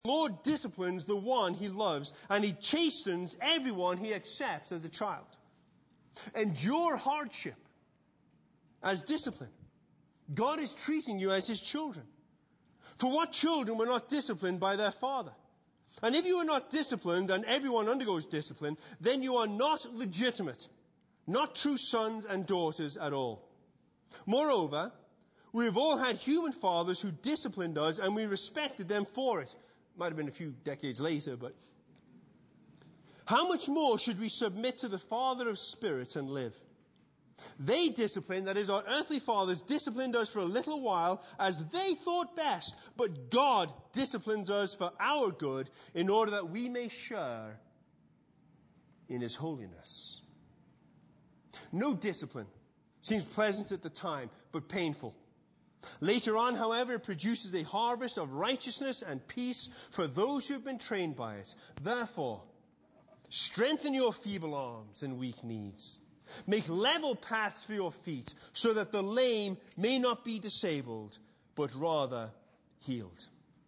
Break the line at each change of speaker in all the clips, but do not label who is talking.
The Lord disciplines the one he loves, and he chastens everyone he accepts as a child. Endure hardship as discipline. God is treating you as his children. For what children were not disciplined by their father? And if you are not disciplined, and everyone undergoes discipline, then you are not legitimate, not true sons and daughters at all. Moreover, we have all had human fathers who disciplined us, and we respected them for it. Might have been a few decades later, but how much more should we submit to the Father of spirits and live? They disciplined, that is, our earthly fathers disciplined us for a little while as they thought best, but God disciplines us for our good in order that we may share in his holiness. No discipline seems pleasant at the time, but painful. Later on, however, it produces a harvest of righteousness and peace for those who have been trained by it. Therefore, strengthen your feeble arms and weak knees. Make level paths for your feet, so that the lame may not be disabled, but rather healed.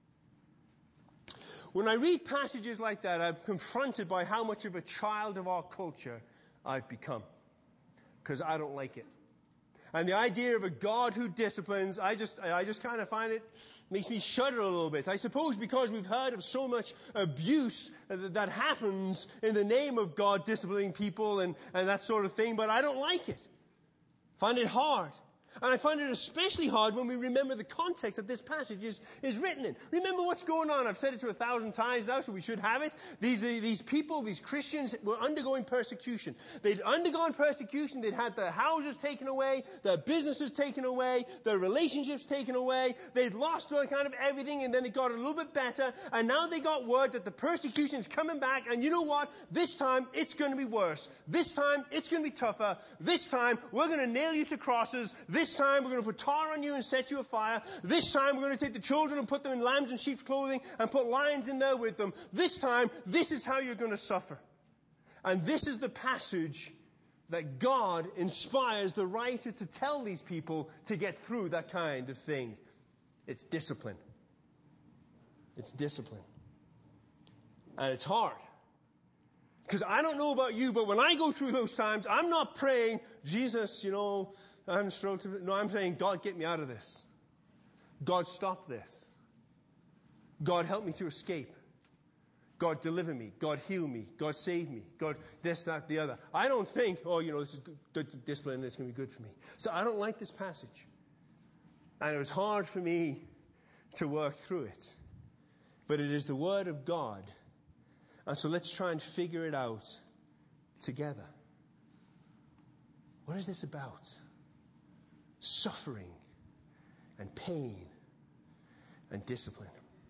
When I read passages like that, I'm confronted by how much of a child of our culture I've become. Because I don't like it. And the idea of a God who disciplines, I just kind of find it makes me shudder a little bit. I suppose because we've heard of so much abuse that happens in the name of God disciplining people and that sort of thing, but I don't like it. I find it hard. And I find it especially hard when we remember the context that this passage is written in. Remember what's going on. I've said it to 1,000 times now, so we should have it. These people, these Christians, were undergoing persecution. They'd undergone persecution. They'd had their houses taken away, their businesses taken away, their relationships taken away. They'd lost kind of everything, and then it got a little bit better. And now they got word that the persecution is coming back, and you know what? This time, it's going to be worse. This time, it's going to be tougher. This time, we're going to nail you to crosses. This time we're going to put tar on you and set you afire. This time we're going to take the children and put them in lambs and sheep's clothing and put lions in there with them. This time, this is how you're going to suffer. And this is the passage that God inspires the writer to tell these people to get through that kind of thing. It's discipline. It's discipline. And it's hard. Because I don't know about you, but when I go through those times, I'm not praying, Jesus, I'm struggling. No, I'm saying, God, get me out of this. God, stop this. God, help me to escape. God, deliver me. God, heal me. God, save me. God, this, that, the other. I don't think, this is good discipline, it's going to be good for me. So I don't like this passage. And it was hard for me to work through it. But it is the Word of God. And so let's try and figure it out together. What is this about? Suffering and pain and discipline.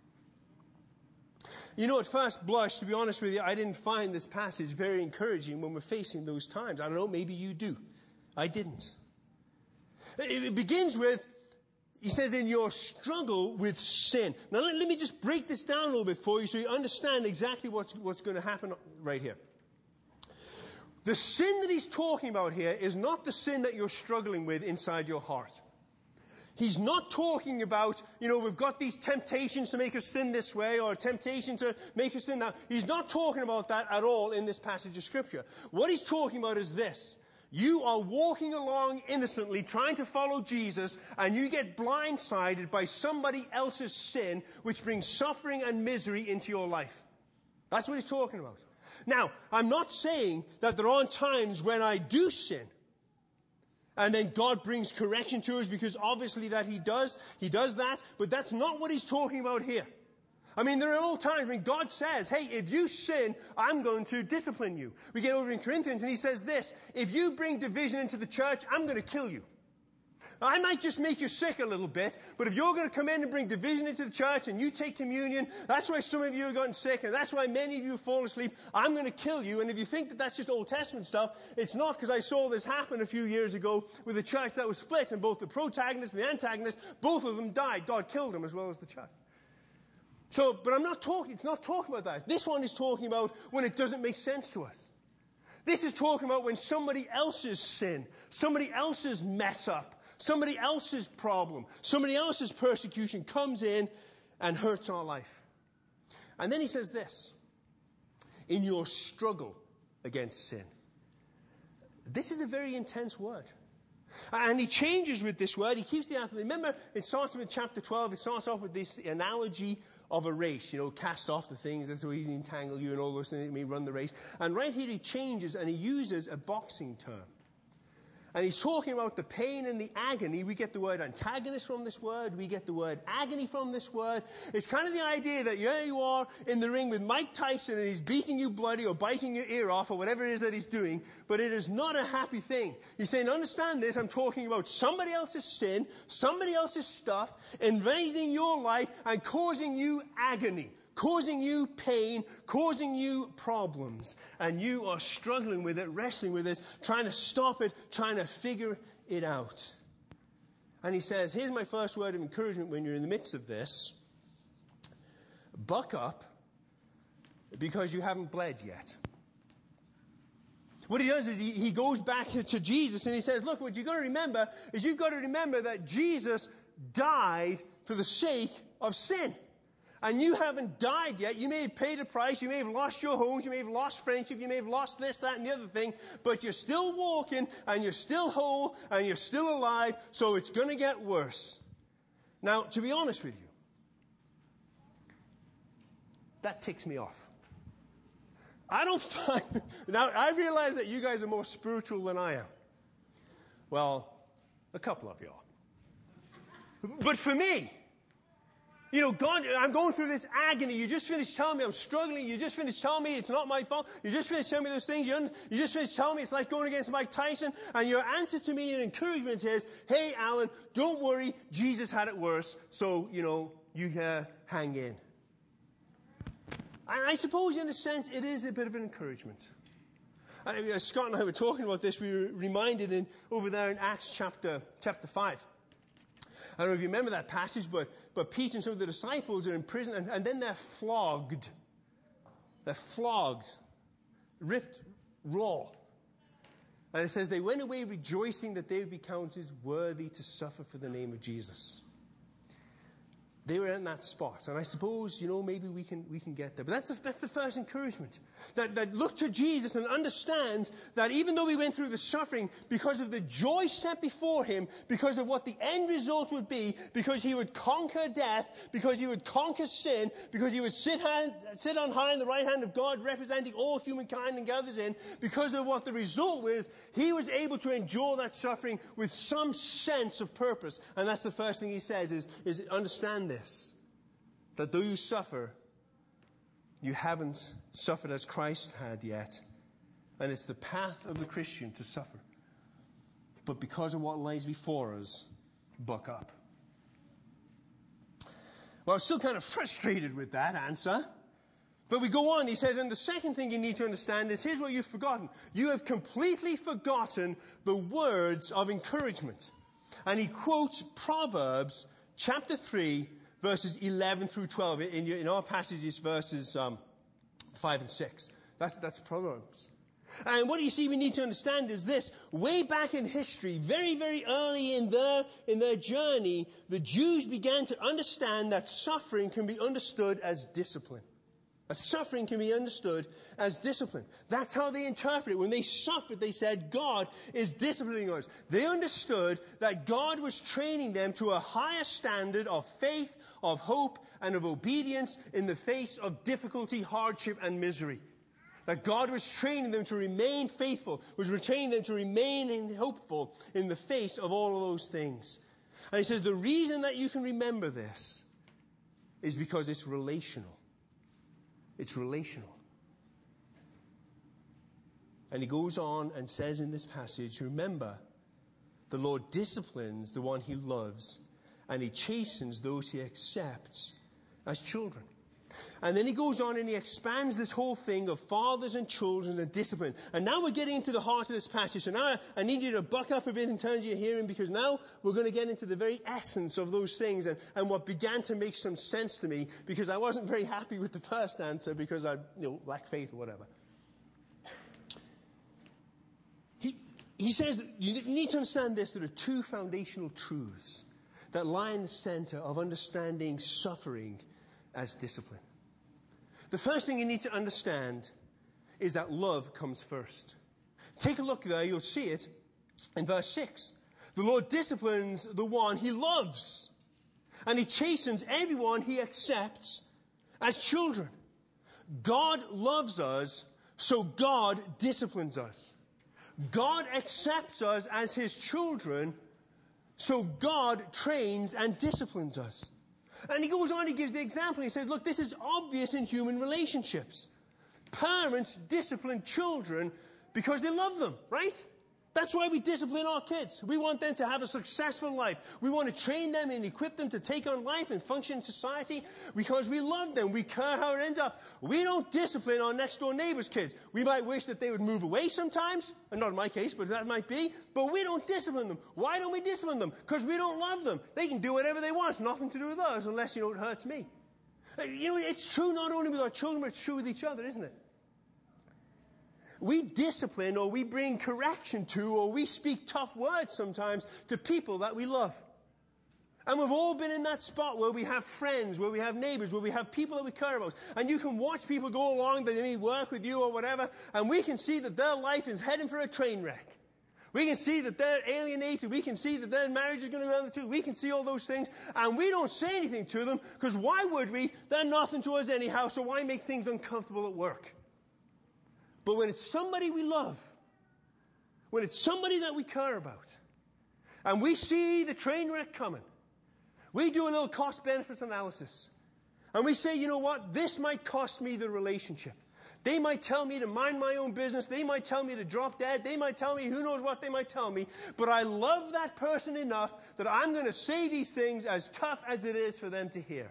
At first blush, to be honest with you, I didn't find this passage very encouraging when we're facing those times. I don't know, maybe you do. I didn't. It begins with, he says, in your struggle with sin. Now let me just break this down a little bit for you so you understand exactly what's going to happen right here. The sin that he's talking about here is not the sin that you're struggling with inside your heart. He's not talking about, we've got these temptations to make us sin this way or temptation to make us sin that. He's not talking about that at all in this passage of Scripture. What he's talking about is this. You are walking along innocently trying to follow Jesus, and you get blindsided by somebody else's sin, which brings suffering and misery into your life. That's what he's talking about. Now, I'm not saying that there aren't times when I do sin, and then God brings correction to us, because obviously that He does that, but that's not what he's talking about here. I mean, there are all times when God says, hey, if you sin, I'm going to discipline you. We get over in Corinthians and he says this, if you bring division into the church, I'm going to kill you. Now, I might just make you sick a little bit, but if you're going to come in and bring division into the church and you take communion, that's why some of you have gotten sick and that's why many of you have fallen asleep. I'm going to kill you. And if you think that that's just Old Testament stuff, it's not, because I saw this happen a few years ago with a church that was split, and both the protagonist and the antagonist, both of them died. God killed them as well as the church. So, but it's not talking about that. This one is talking about when it doesn't make sense to us. This is talking about when somebody else's sin, somebody else's mess up, somebody else's problem, somebody else's persecution comes in and hurts our life. And then he says this, in your struggle against sin. This is a very intense word. And he changes with this word. He keeps the athlete. Remember, it starts with chapter 12. It starts off with this analogy of a race. Cast off the things that so easily entangle you and all those things that may run the race. And right here he changes and he uses a boxing term. And he's talking about the pain and the agony. We get the word antagonist from this word. We get the word agony from this word. It's kind of the idea that here you are in the ring with Mike Tyson and he's beating you bloody or biting your ear off or whatever it is that he's doing. But it is not a happy thing. He's saying, understand this. I'm talking about somebody else's sin, somebody else's stuff, invading your life and causing you agony, causing you pain, causing you problems. And you are struggling with it, wrestling with it, trying to stop it, trying to figure it out. And he says, here's my first word of encouragement when you're in the midst of this. Buck up, because you haven't bled yet. What he does is he goes back to Jesus and he says, look, what you've got to remember is you've got to remember that Jesus died for the sake of sin. And you haven't died yet. You may have paid a price. You may have lost your homes. You may have lost friendship. You may have lost this, that, and the other thing. But you're still walking, and you're still whole, and you're still alive. So it's going to get worse. Now, to be honest with you, that ticks me off. I don't find... Now, I realize that you guys are more spiritual than I am. Well, a couple of you are. But for me... God, I'm going through this agony. You just finished telling me I'm struggling. You just finished telling me it's not my fault. You just finished telling me those things. You just finished telling me it's like going against Mike Tyson. And your answer to me in encouragement is, hey, Alan, don't worry. Jesus had it worse. So, you hang in. And I suppose in a sense it is a bit of an encouragement. Scott and I were talking about this. We were reminded over there in Acts chapter 5. I don't know if you remember that passage, but Peter and some of the disciples are in prison, and then they're flogged. They're flogged, ripped raw. And it says they went away rejoicing that they would be counted worthy to suffer for the name of Jesus. They were in that spot. And I suppose, maybe we can get there. But that's the first encouragement. That look to Jesus and understand that even though we went through the suffering, because of the joy set before him, because of what the end result would be, because he would conquer death, because he would conquer sin, because he would sit on high in the right hand of God, representing all humankind and gathers in, because of what the result was, he was able to endure that suffering with some sense of purpose. And that's the first thing he says is understand this, that though you suffer, you haven't suffered as Christ had yet. And it's the path of the Christian to suffer. But because of what lies before us, buck up. Well, I'm still kind of frustrated with that answer. But we go on. He says, and the second thing you need to understand is, here's what you've forgotten. You have completely forgotten the words of encouragement. And he quotes Proverbs chapter 3, verses 11 through 12. In our passages, verses 5 and 6. That's Proverbs. And what you see we need to understand is this. Way back in history, very, very early in their journey, the Jews began to understand that suffering can be understood as discipline. That suffering can be understood as discipline. That's how they interpret it. When they suffered, they said, God is disciplining us. They understood that God was training them to a higher standard of faith, of hope, and of obedience in the face of difficulty, hardship, and misery. That God was training them to remain faithful, was training them to remain hopeful in the face of all of those things. And he says the reason that you can remember this is because it's relational. It's relational. And he goes on and says in this passage, remember, the Lord disciplines the one he loves, and he chastens those he accepts as children. And then he goes on and he expands this whole thing of fathers and children and discipline. And now we're getting into the heart of this passage. So now I need you to buck up a bit in terms of your hearing, because now we're going to get into the very essence of those things and what began to make some sense to me, because I wasn't very happy with the first answer because I lack faith or whatever. He says that you need to understand this. There are two foundational truths that lie in the center of understanding suffering as discipline. The first thing you need to understand is that love comes first. Take a look there, you'll see it in verse 6. The Lord disciplines the one he loves, and he chastens everyone he accepts as children. God loves us, so God disciplines us. God accepts us as his children, so God trains and disciplines us. And he goes on, he gives the example. He says, look, this is obvious in human relationships. Parents discipline children because they love them, right? That's why we discipline our kids. We want them to have a successful life. We want to train them and equip them to take on life and function in society because we love them. We care how it ends up. We don't discipline our next door neighbor's kids. We might wish that they would move away sometimes, and not in my case, but that might be. But we don't discipline them. Why don't we discipline them? Because we don't love them. They can do whatever they want. It's nothing to do with us unless, it hurts me. It's true not only with our children, but it's true with each other, isn't it? We discipline or we bring correction to or we speak tough words sometimes to people that we love. And we've all been in that spot where we have friends, where we have neighbors, where we have people that we care about. And you can watch people go along, they may work with you or whatever, and we can see that their life is heading for a train wreck. We can see that they're alienated. We can see that their marriage is going to go down the tube. We can see all those things. And we don't say anything to them because why would we? They're nothing to us anyhow, so why make things uncomfortable at work? But when it's somebody we love, when it's somebody that we care about, and we see the train wreck coming, we do a little cost-benefit analysis. And we say, you know what? This might cost me the relationship. They might tell me to mind my own business. They might tell me to drop dead. They might tell me who knows what they might tell me. But I love that person enough that I'm going to say these things as tough as it is for them to hear.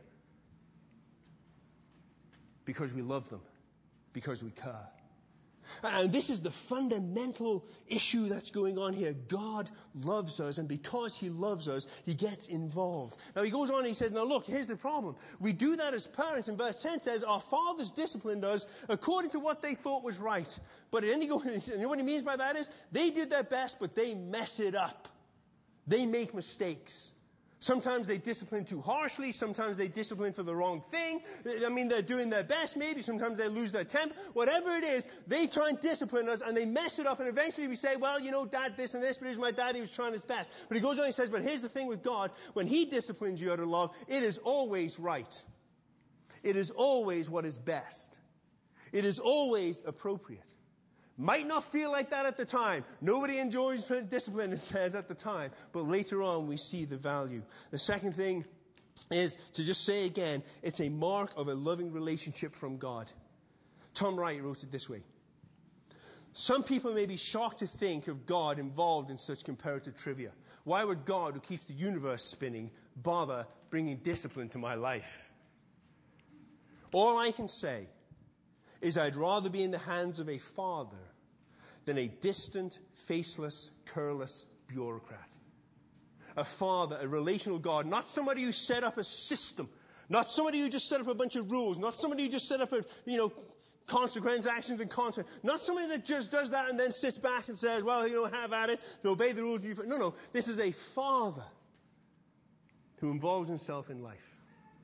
Because we love them. Because we care. And this is the fundamental issue that's going on here. God loves us, and because he loves us, he gets involved. Now he goes on and he says, now look, here's the problem. We do that as parents, and verse 10 says, our fathers disciplined us according to what they thought was right. But then you know what he means by that is, they did their best, but they mess it up. They make mistakes. Sometimes they discipline too harshly. Sometimes they discipline for the wrong thing. I mean, they're doing their best maybe. Sometimes they lose their temper. Whatever it is, they try and discipline us, and they mess it up. And eventually we say, well, Dad, this and this, but here's my dad. He was trying his best. But he goes on and he says, but here's the thing with God. When he disciplines you out of love, it is always right. It is always what is best. It is always appropriate. Might not feel like that at the time. Nobody enjoys discipline, it says, at the time. But later on, we see the value. The second thing is to just say again, it's a mark of a loving relationship from God. Tom Wright wrote it this way. Some people may be shocked to think of God involved in such comparative trivia. Why would God, who keeps the universe spinning, bother bringing discipline to my life? All I can say is I'd rather be in the hands of a father than a distant, faceless, careless bureaucrat. A father, a relational God, not somebody who set up a system, not somebody who just set up a bunch of rules, not somebody who just set up consequence, actions and consequences, not somebody that just does that and then sits back and says, well, have at it, obey the rules. No, this is a father who involves himself in life.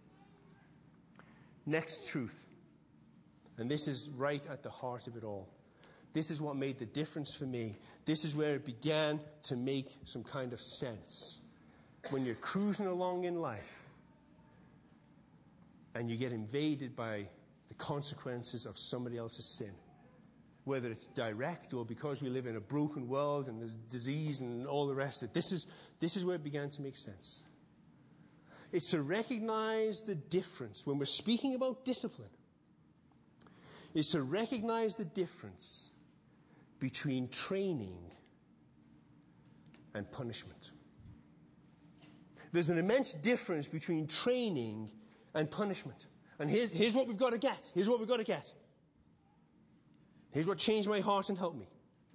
Next truth. And this is right at the heart of it all. This is what made the difference for me. This is where it began to make some kind of sense. When you're cruising along in life and you get invaded by the consequences of somebody else's sin, whether it's direct or because we live in a broken world and there's disease and all the rest of it, this is where it began to make sense. It's to recognize the difference when we're speaking about discipline. Is to recognize the difference between training and punishment. There's an immense difference between training and punishment. And here's what we've got to get. Here's what we've got to get. Here's what changed my heart and helped me.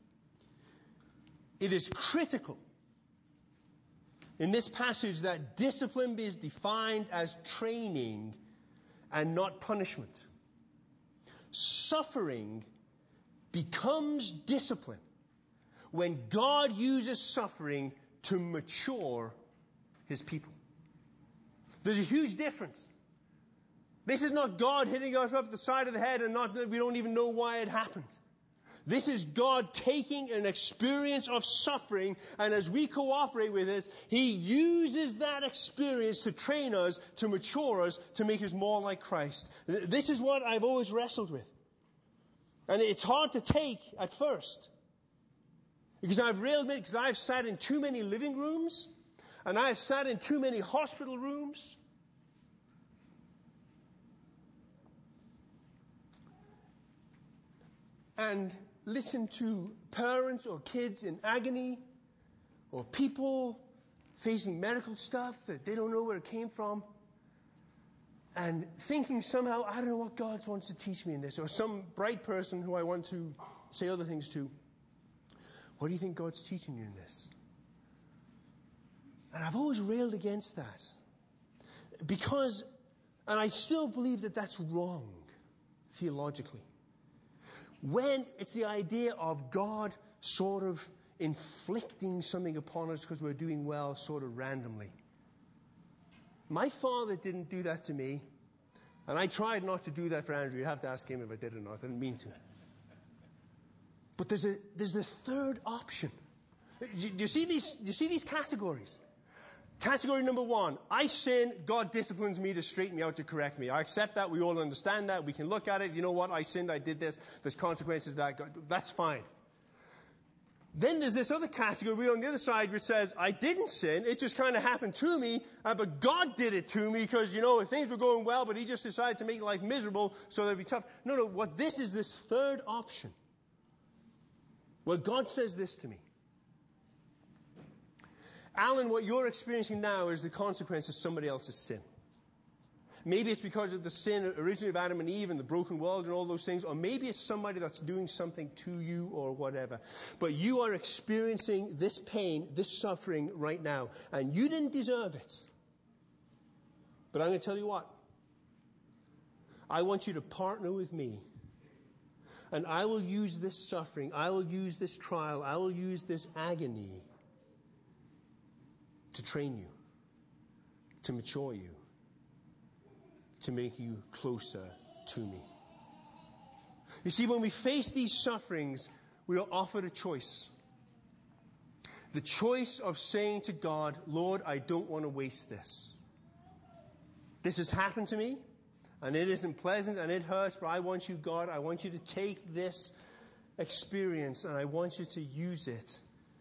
It is critical in this passage that discipline is defined as training and not punishment. Suffering becomes discipline when God uses suffering to mature his people. There's a huge difference. This is not God hitting us up the side of the head and we don't even know why it happened. This is God taking an experience of suffering, and as we cooperate with it, He uses that experience to train us, to mature us, to make us more like Christ. This is what I've always wrestled with. And it's hard to take at first. Because I've sat in too many living rooms, and I've sat in too many hospital rooms. And listen to parents or kids in agony, or people facing medical stuff that they don't know where it came from, and thinking somehow, I don't know what God wants to teach me in this, or some bright person who I want to say other things to. What do you think God's teaching you in this? And I've always railed against that. Because, and I still believe that that's wrong, theologically. When it's the idea of God sort of inflicting something upon us because we're doing well sort of randomly. My father didn't do that to me, and I tried not to do that for Andrew. You have to ask him if I did or not. I didn't mean to. But there's this third option. Do you see these categories? Category number one, I sin, God disciplines me to straighten me out, to correct me. I accept that, we all understand that, we can look at it, you know what, I sinned, I did this, there's consequences that, that's fine. Then there's this other category on the other side which says, I didn't sin, it just kind of happened to me, but God did it to me because, things were going well, but He just decided to make life miserable so that it'd be tough. No, what this is this third option. Well, God says this to me. Alan, what you're experiencing now is the consequence of somebody else's sin. Maybe it's because of the sin originally of Adam and Eve and the broken world and all those things, or maybe it's somebody that's doing something to you or whatever. But you are experiencing this pain, this suffering right now, and you didn't deserve it. But I'm going to tell you what. I want you to partner with me, and I will use this suffering, I will use this trial, I will use this agony to train you, to mature you, to make you closer to me. You see, when we face these sufferings, we are offered a choice. The choice of saying to God, Lord, I don't want to waste this. This has happened to me, and it isn't pleasant, and it hurts, but I want you, God, I want you to take this experience, and I want you to use it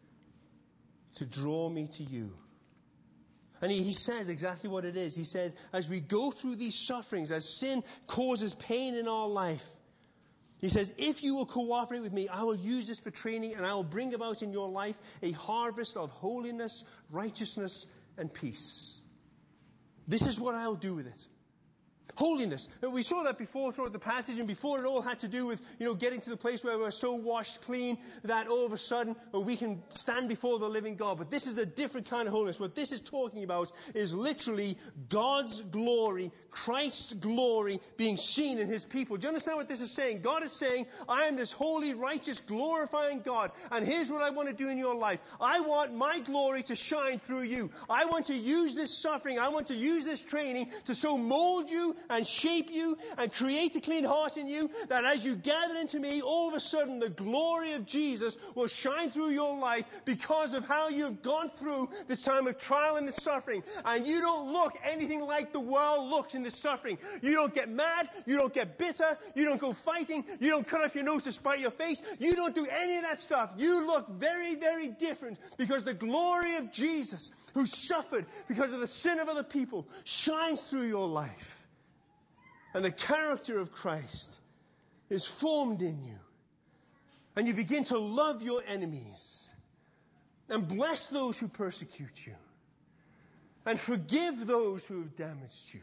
to draw me to you. And he says exactly what it is. He says, as we go through these sufferings, as sin causes pain in our life, He says, if you will cooperate with me, I will use this for training, and I will bring about in your life a harvest of holiness, righteousness, and peace. This is what I'll do with it. Holiness. We saw that before throughout the passage, and before it all had to do with, getting to the place where we're so washed clean that all of a sudden we can stand before the living God. But this is a different kind of holiness. What this is talking about is literally God's glory, Christ's glory being seen in His people. Do you understand what this is saying? God is saying, I am this holy, righteous, glorifying God, and here's what I want to do in your life. I want my glory to shine through you. I want to use this suffering, I want to use this training to so mold you and shape you and create a clean heart in you that as you gather into me, all of a sudden the glory of Jesus will shine through your life because of how you've gone through this time of trial and this suffering. And you don't look anything like the world looks in this suffering. You don't get mad. You don't get bitter. You don't go fighting. You don't cut off your nose to spite your face. You don't do any of that stuff. You look very, very different because the glory of Jesus, who suffered because of the sin of other people, shines through your life. And the character of Christ is formed in you. And you begin to love your enemies and bless those who persecute you and forgive those who have damaged you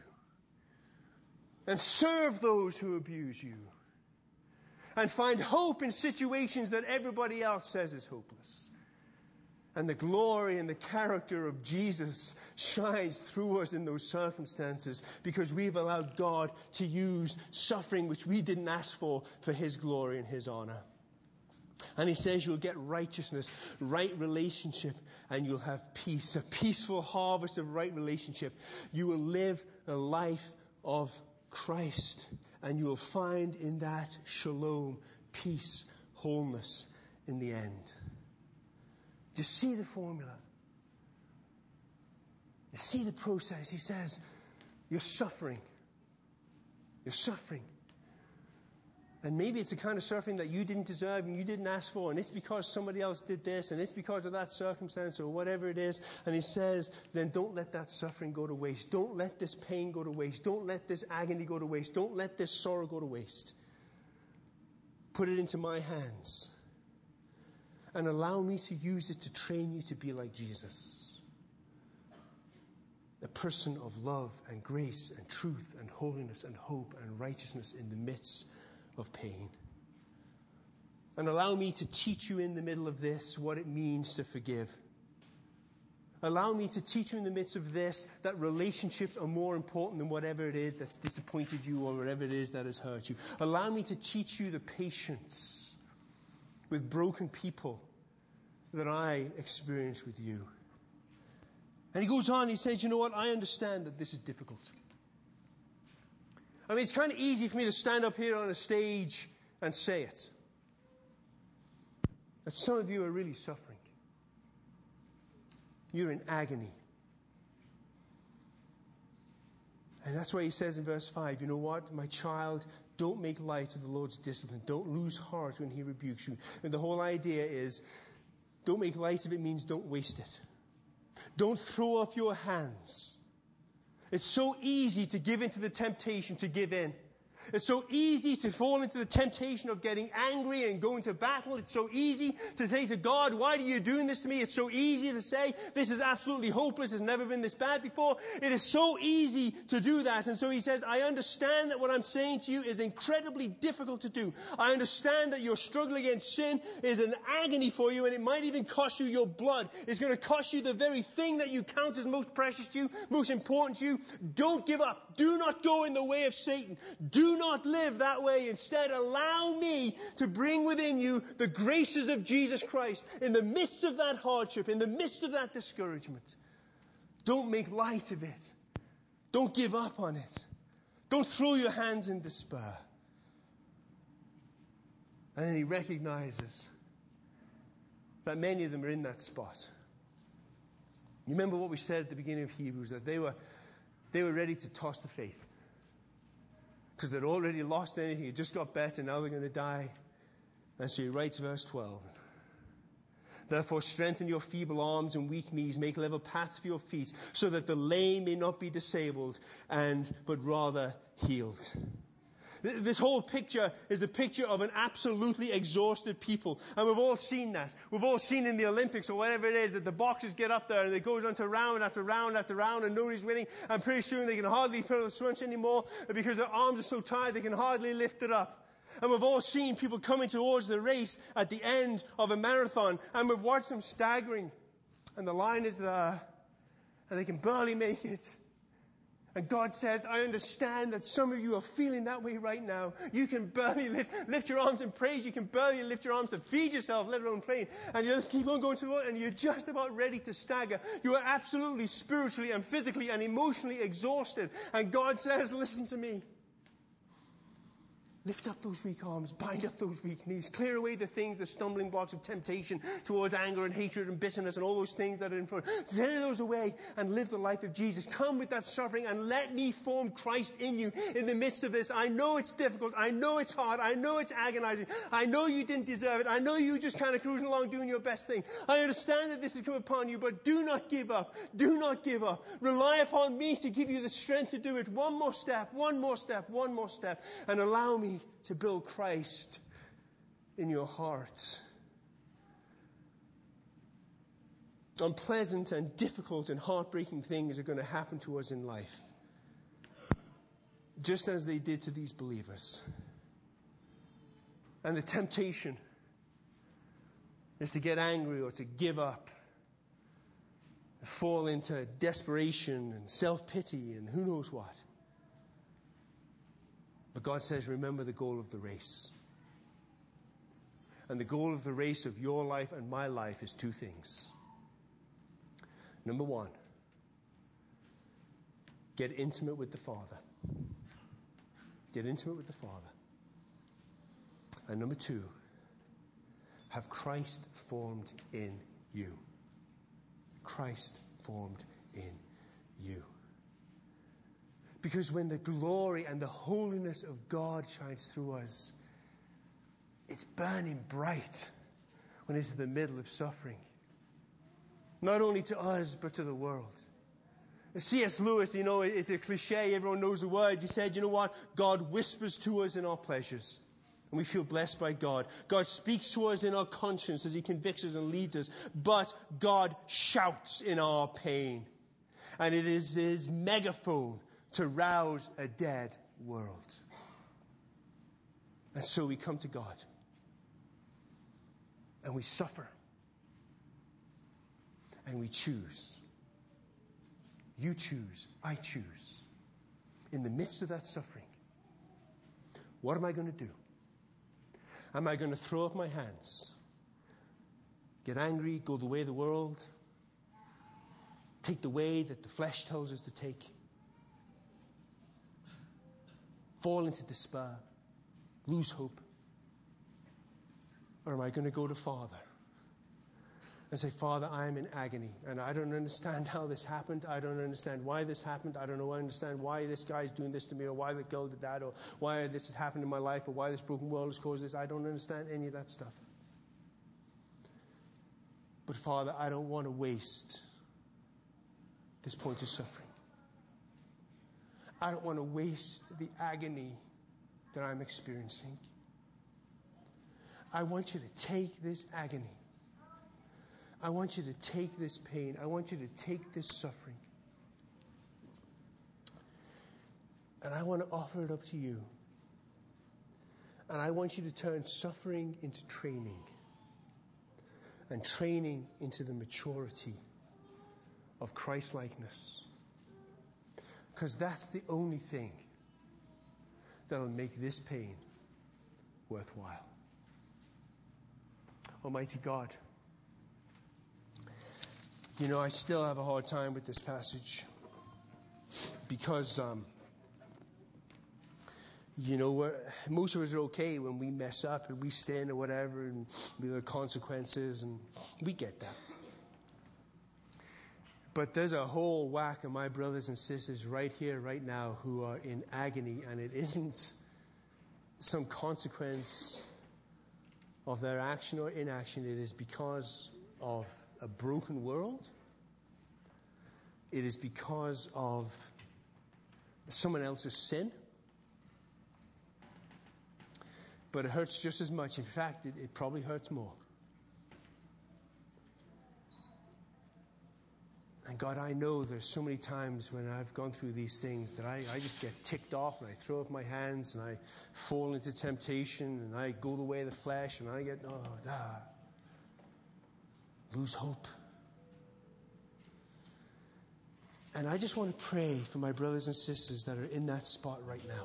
and serve those who abuse you and find hope in situations that everybody else says is hopeless. And the glory and the character of Jesus shines through us in those circumstances because we've allowed God to use suffering which we didn't ask for His glory and His honor. And He says you'll get righteousness, right relationship, and you'll have peace, a peaceful harvest of right relationship. You will live a life of Christ, and you will find in that shalom, peace, wholeness in the end. Do you see the formula? You see the process. He says, you're suffering. You're suffering. And maybe it's the kind of suffering that you didn't deserve and you didn't ask for, and it's because somebody else did this, and it's because of that circumstance or whatever it is. And he says, then don't let that suffering go to waste. Don't let this pain go to waste. Don't let this agony go to waste. Don't let this sorrow go to waste. Put it into my hands and allow me to use it to train you to be like Jesus. A person of love and grace and truth and holiness and hope and righteousness in the midst of pain. And allow me to teach you in the middle of this what it means to forgive. Allow me to teach you in the midst of this that relationships are more important than whatever it is that's disappointed you or whatever it is that has hurt you. Allow me to teach you the patience with broken people that I experience with you. And he goes on, he says, you know what, I understand that this is difficult. I mean, it's kind of easy for me to stand up here on a stage and say it. But some of you are really suffering. You're in agony. And that's why he says in verse 5, you know what, my child, don't make light of the Lord's discipline. Don't lose heart when he rebukes you. And the whole idea is, don't make light of it means don't waste it. Don't throw up your hands. It's so easy to give into the temptation to give in. It's so easy to fall into the temptation of getting angry and going to battle. It's so easy to say to God, why are you doing this to me? It's so easy to say, this is absolutely hopeless. It's never been this bad before. It is so easy to do that. And so he says, I understand that what I'm saying to you is incredibly difficult to do. I understand that your struggle against sin is an agony for you, and it might even cost you your blood. It's going to cost you the very thing that you count as most precious to you, most important to you. Don't give up. Do not go in the way of Satan. Do not live that way. Instead, allow me to bring within you the graces of Jesus Christ in the midst of that hardship, in the midst of that discouragement. Don't make light of it. Don't give up on it. Don't throw your hands in despair. And then he recognizes that many of them are in that spot. You remember what we said at the beginning of Hebrews, that they were ready to toss the faith. Because they'd already lost anything. It just got better. Now they're going to die. And so he writes verse 12. Therefore strengthen your feeble arms and weak knees. Make level paths for your feet, so that the lame may not be disabled, but rather healed. This whole picture is the picture of an absolutely exhausted people. And we've all seen that. We've all seen in the Olympics or whatever it is that the boxers get up there and it goes on to round after round after round and nobody's winning. And pretty soon they can hardly put up switch anymore because their arms are so tired they can hardly lift it up. And we've all seen people coming towards the race at the end of a marathon, and we've watched them staggering. And the line is there and they can barely make it. And God says, I understand that some of you are feeling that way right now. You can barely lift your arms in praise. You can barely lift your arms to feed yourself, let alone praying. And you just keep on going to the Lord, and you're just about ready to stagger. You are absolutely spiritually and physically and emotionally exhausted. And God says, listen to me. Lift up those weak arms, bind up those weak knees, clear away the things, the stumbling blocks of temptation towards anger and hatred and bitterness and all those things that are in front. Clear those away and live the life of Jesus. Come with that suffering and let me form Christ in you in the midst of this. I know it's difficult. I know it's hard. I know it's agonizing. I know you didn't deserve it. I know you just kind of cruising along doing your best thing. I understand that this has come upon you, but do not give up. Do not give up. Rely upon me to give you the strength to do it. One more step, one more step, one more step, and allow me to build Christ in your heart. Unpleasant and difficult and heartbreaking things are going to happen to us in life, just as they did to these believers. And the temptation is to get angry or to give up, to fall into desperation and self-pity and who knows what. But God says, remember the goal of the race. And the goal of the race of your life and my life is two things. Number one, get intimate with the Father. Get intimate with the Father. And number 2, have Christ formed in you. Christ formed in you. Because when the glory and the holiness of God shines through us, it's burning bright when it's in the middle of suffering. Not only to us, but to the world. C.S. Lewis, it's a cliche, everyone knows the words. He said, you know what? God whispers to us in our pleasures, and we feel blessed by God. God speaks to us in our conscience as he convicts us and leads us, but God shouts in our pain. And it is his megaphone to rouse a dead world. And so we come to God, and we suffer, and we choose. You choose, I choose. In the midst of that suffering, what am I going to do? Am I going to throw up my hands, get angry, go the way of the world, take the way that the flesh tells us to take, fall into despair, lose hope? Or am I going to go to Father and say, Father, I am in agony, and I don't understand how this happened. I don't understand why this happened. I don't understand why this guy's doing this to me, or why the girl did that, or why this has happened in my life, or why this broken world has caused this. I don't understand any of that stuff. But Father, I don't want to waste this point of suffering. I don't want to waste the agony that I'm experiencing. I want you to take this agony. I want you to take this pain. I want you to take this suffering. And I want to offer it up to you. And I want you to turn suffering into training. And training into the maturity of Christ-likeness. Because that's the only thing that will make this pain worthwhile. Almighty God, I still have a hard time with this passage because, most of us are okay when we mess up and we sin or whatever, and there are consequences, and we get that. But there's a whole whack of my brothers and sisters right here, right now, who are in agony, and it isn't some consequence of their action or inaction. It is because of a broken world. It is because of someone else's sin. But it hurts just as much. In fact, it probably hurts more. And God, I know there's so many times when I've gone through these things that I just get ticked off, and I throw up my hands, and I fall into temptation, and I go the way of the flesh, and I get, lose hope. And I just want to pray for my brothers and sisters that are in that spot right now.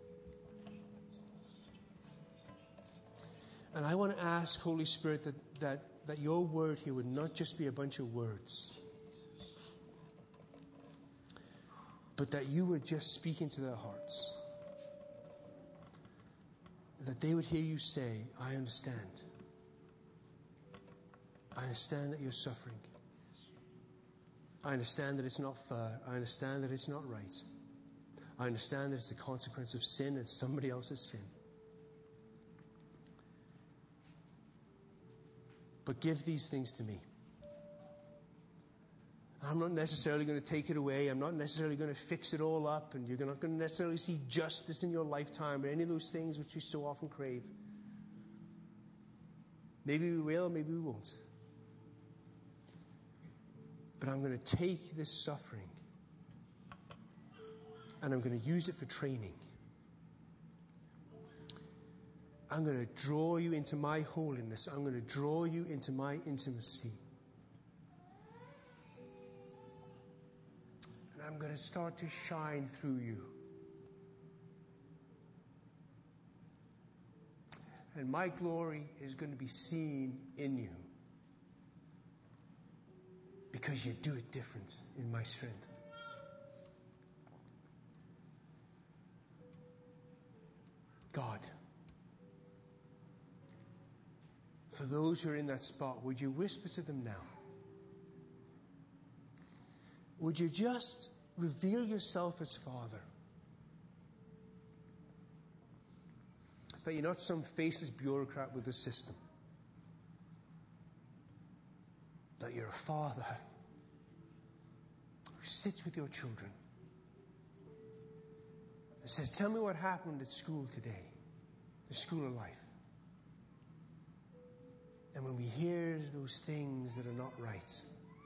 And I want to ask, Holy Spirit, that your word here would not just be a bunch of words, but that you would just speak into their hearts. That they would hear you say, I understand. I understand that you're suffering. I understand that it's not fair. I understand that it's not right. I understand that it's the consequence of sin and somebody else's sin. But give these things to me. I'm not necessarily going to take it away. I'm not necessarily going to fix it all up. And you're not going to necessarily see justice in your lifetime or any of those things which we so often crave. Maybe we will, maybe we won't. But I'm going to take this suffering and I'm going to use it for training. I'm going to draw you into my holiness. I'm going to draw you into my intimacy. And I'm going to start to shine through you. And my glory is going to be seen in you. Because you do it different in my strength. God, for those who are in that spot, would you whisper to them now? Would you just reveal yourself as Father? That you're not some faceless bureaucrat with a system. That you're a father who sits with your children and says, tell me what happened at school today, the school of life. And when we hear those things that are not right,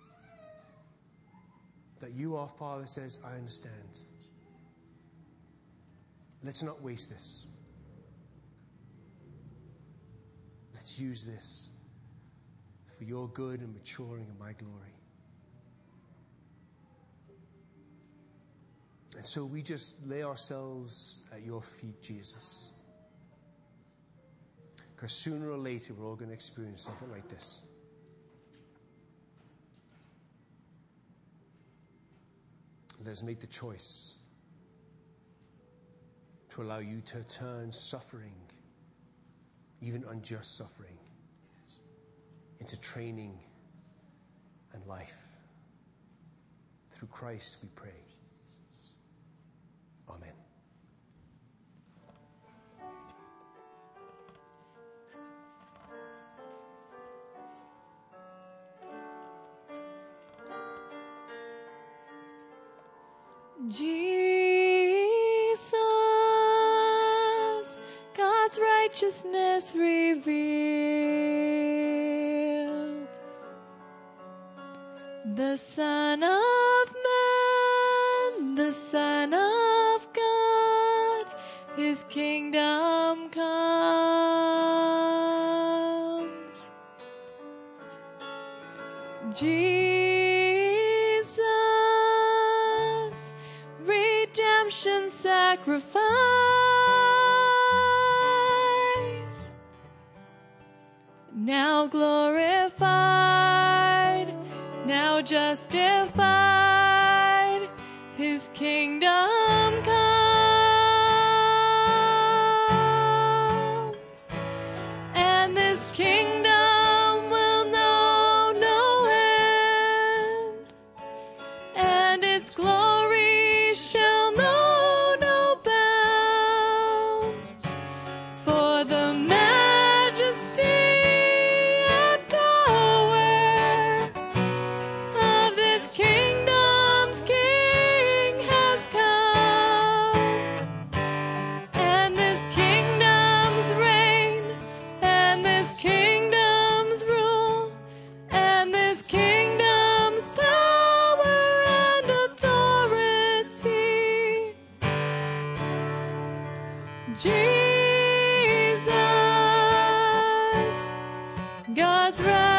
that you, our Father, says, I understand. Let's not waste this. Let's use this for your good and maturing in my glory. And so we just lay ourselves at your feet, Jesus. Because sooner or later we're all going to experience something like this. Let's make the choice to allow you to turn suffering, even unjust suffering, into training and life. Through Christ we pray. Amen.
Jesus, God's righteousness revealed, the Son of Man, the Son of God, His kingdom comes. Jesus, redemption sacrifice, now glorified, now justified, His kingdom comes, and this kingdom will know no end, and its glory shall know no bounds, for the majesty and power of this kingdom's King has come, and this kingdom's reign, and this kingdom's rule, and this kingdom's power and authority. Jesus, God's right.